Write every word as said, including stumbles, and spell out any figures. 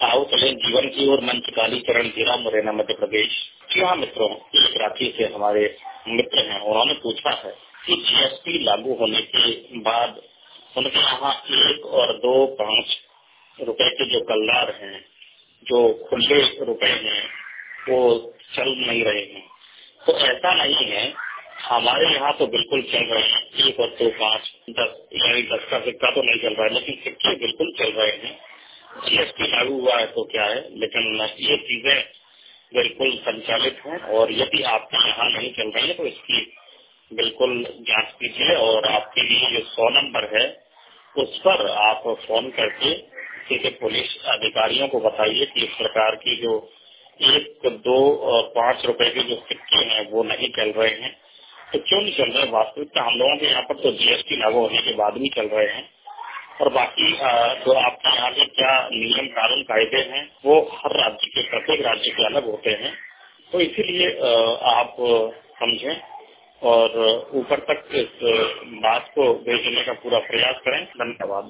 आओ चले जीवन की ओर, मंच कालीचरण जिला मुरैना मध्य प्रदेश। जी हाँ मित्रों, एक रांची से हमारे मित्र हैं, उन्होंने पूछा है कि जीएसटी लागू होने के बाद उनके यहाँ एक और दो पाँच रुपए के जो कलदार हैं, जो खुले रुपए हैं, वो चल नहीं रहे हैं। तो ऐसा नहीं है, हमारे यहाँ तो बिल्कुल चल रहे हैं, एक और दो पाँच दस, यानी दस का सिक्का तो नहीं चल रहा है, लेकिन सिक्के बिल्कुल चल रहे हैं। जीएसटी लागू हुआ है तो क्या है, लेकिन ये चीजें बिल्कुल संचालित हैं। और यदि आपके यहाँ नहीं चल रही है तो इसकी बिल्कुल जांच कीजिए, और आपके लिए जो सौ नंबर है उस पर आप फोन करके सीधे पुलिस अधिकारियों को बताइए कि इस प्रकार की जो एक दो और पाँच रुपए के जो सिक्के हैं वो नहीं चल रहे हैं। तो क्यों नहीं चल रहे? वास्तविकता हम लोगों के यहाँ पर तो जीएसटी लागू होने के बाद भी चल रहे हैं, और बाकी जो आपके यहाँ के क्या नियम कानून कायदे हैं वो हर राज्य के, प्रत्येक राज्य के अलग होते हैं। तो इसीलिए आप समझें और ऊपर तक इस बात को भेजने का पूरा प्रयास करें। धन्यवाद।